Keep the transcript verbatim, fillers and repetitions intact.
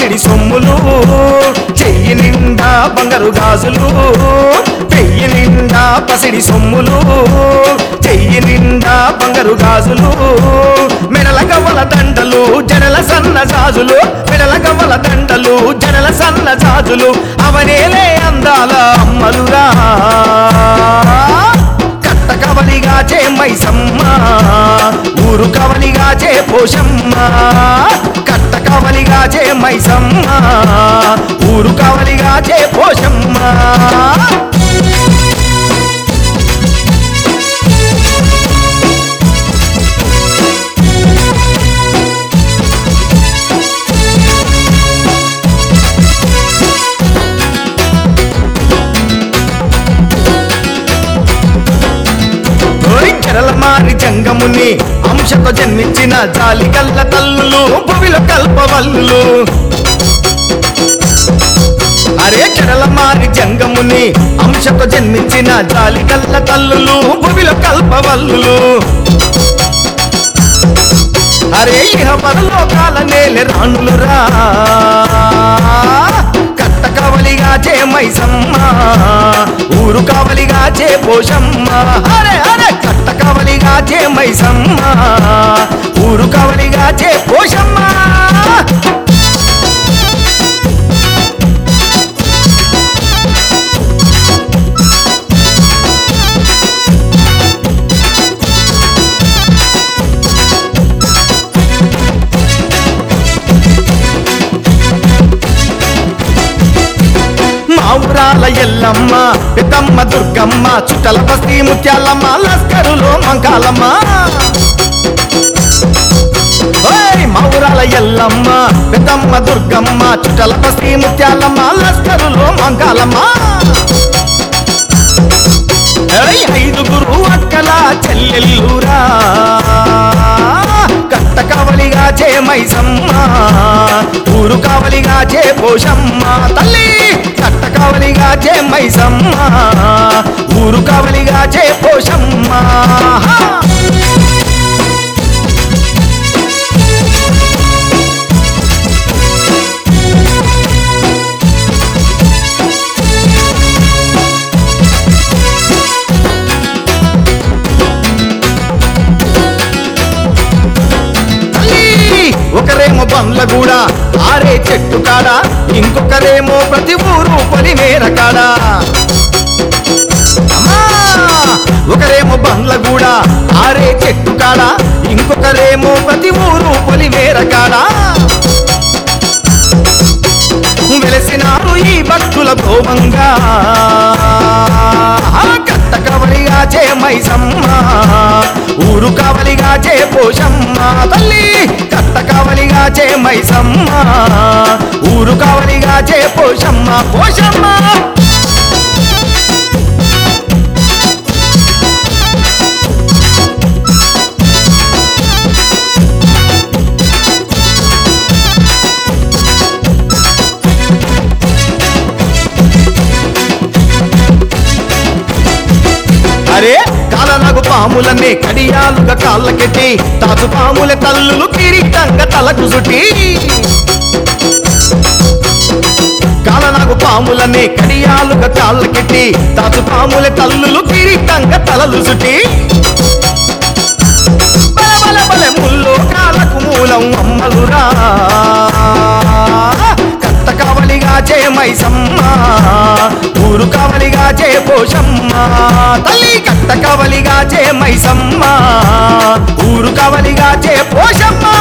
పసిడి సొమ్ములు చెయ్యి నిండా బంగారు గాజులు పెయ్యి నిండా పసిడి సొమ్ములు చెయ్యి నిండా బంగారు గాజులు మెడల గవ్వల దండలు జనల సన్న జాజులు మెడల గవ్వల దండలు జనల సన్న జాజులు అవనేలే అందాల అమ్మలురా కట్ట కవలిగా చే మైసమ్మ ఊరు కవలిగా చే పోషమ్మ కట్ట కవలిగా చే మైసమ్మ ఊరు కవలిగా చే పోషమ్మ మారి జంగముని అంశతో జన్మించిన జాలి కల్ల తల్లులు భువిలో కల్పవల్లులు అరే చెరల మారి జంగముని అంశతో జన్మించిన జాలి కల్ల తల్లులు భువిలో కల్పవల్లులు అరే ఇహ పరలోకాల నేలె రాణులురా కట్ట కవలిగా చే మైసమ్మ ఊరు కావలిగా చే పోషమ్మ అరే అరే కట్ట కవలిగా చే మైసమ్మ ఊరు కావలిగా చే పోషమ్మ ఊరాల ఎల్లమ్మ పెద్దమ్మ దుర్గమ్మ చుట్టల బస్తీ ముత్యాలమ్మ లస్కరులో మంకాలమ్మ మా ఊరాల ఎల్లమ్మ పెద్దమ్మ దుర్గమ్మ చుట్టల బస్తీ ముత్యాలమ్మ లస్కరులో మంకాలమ్మ ఐదుగురు అక్కల చెల్లెల్లురా కట్ట కవలిగా చే మైసమ్మ ఊరు కావలిగా చే పోషమ్మ తల్లి కట్ట కావలిగా చే మైసమ్మ ఊరు కావలిగా చే పోషమ్మ ఒకరేమో బండ్లగూడ ఆరే చెట్టు కాడ ఇంకొకరేమో ప్రతి ఊరు పొలిమేర కాడ ఒకరేమో బండ్లగూడ ఆరే చెట్టు కాడ ఇంకొకరేమో ప్రతి ఊరు పొలిమేర కాడ వెలసినారు ఈ భక్తుల భోమంగా కట్ట కవలిగా చే మైసమ్మ ఊరు కావలిగా చే పోషమ్మ తల్లి కట్ట కావలిగా చే మైసమ్మ ఊరు కావలిగా చే పోషమ్మ పోషమ్మ అరే కాలనగు పాములనే కడియాలుగా కాళ్ళకెట్టి తాచు పాముల తల్లులు కిరీటంగా తలకు సుట్టి కాలనగు పాములనే కడియాలుగా కాళ్ళకెట్టి తాచు పాముల తల్లులు కిరీటంగా తలలు సుట్టి బల బల బల ముల్లో కాలకు మూలం అమ్మలురా కట్ట కావలిగా చే మైసమ్మ ఊరు కావలిగా చే పోషమ్మ తల్లి కట్ట కావలిగా చే మైసమ్మ ఊరు కావలిగా చే పోషమ్మ